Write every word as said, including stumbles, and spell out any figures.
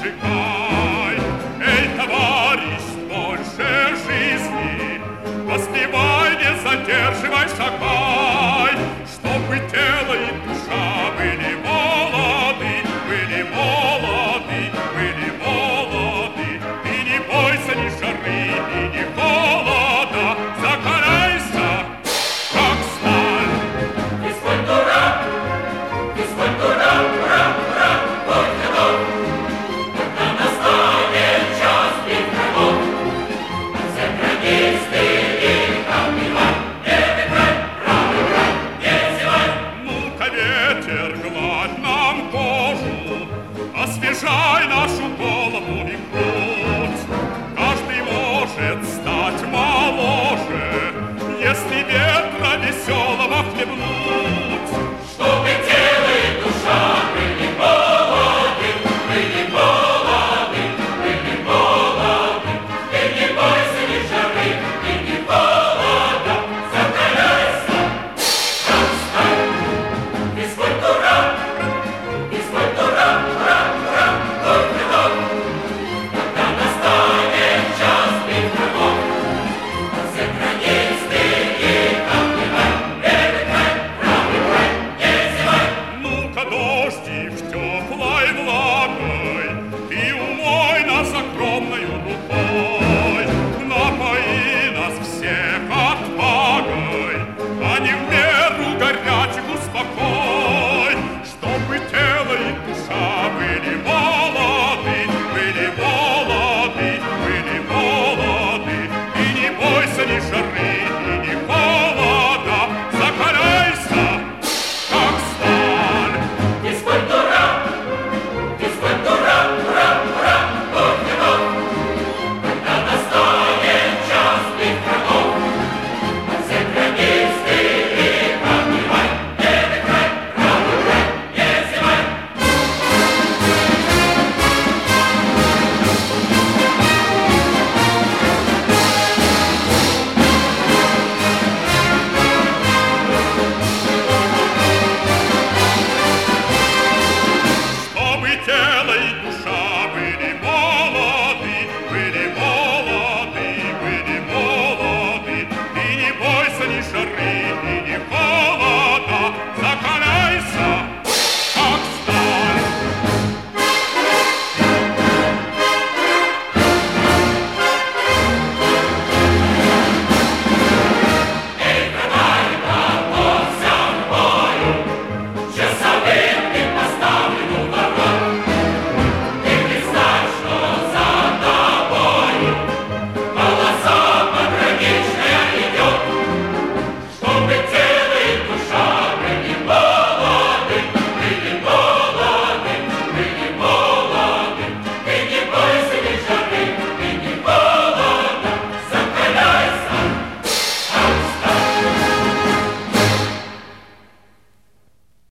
зажигай. Эй, товарищ, больше жизни, поспевай, не задерживай, шагай, чтобы тело и душа были молоды, были молоды, были молоды. Ты не бойся ни жары, и ни холода, закаляйся, как сталь. Физкультура, физкультура, ура, ура, будь готов. Когда настанет час битвы, все градисты и кампила, левый край, правый край, не зевай. Ну-ка, ветер, гладь нам кожу, освежай нашу кожу.